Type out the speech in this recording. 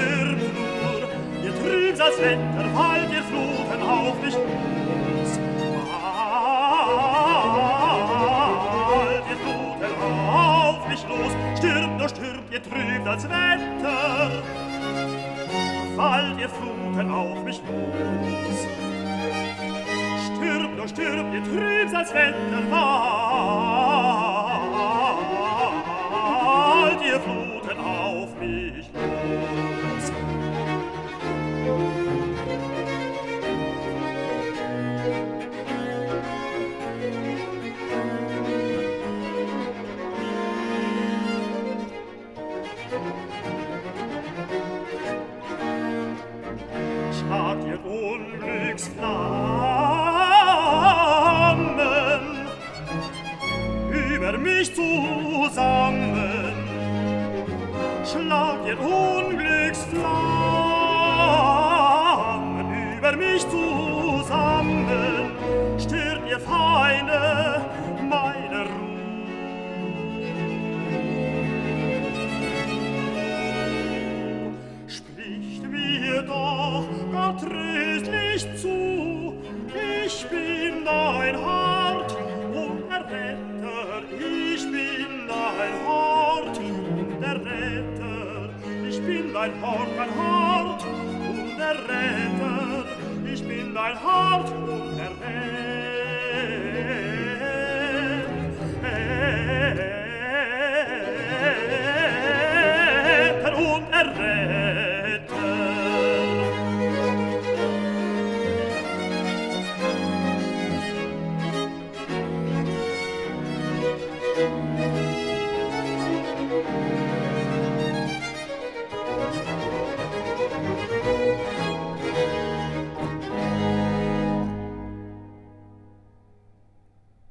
stirbt nur, ihr Trübsalswetter, fallt ihr Fluten auf mich los. Fallt ihr Fluten auf mich los, stirbt, ihr Trübsalswetter, fallt ihr Fluten auf mich los. Stirbt, ihr Trübsalswetter, fallt ihr Fluten auf mich los. Schlagt ihr Unglücksflammen über mich zusammen, schlagt ihr Unglücksflammen über mich zusammen, stört ihr Feinde meine Ruhe. Spricht mir doch Gott tröstlich zu, ich bin dein Hort und der Retter, ich bin dein Hort und der Retter, ich bin dein Hort und der Retter, ich bin dein Hort und der Retter.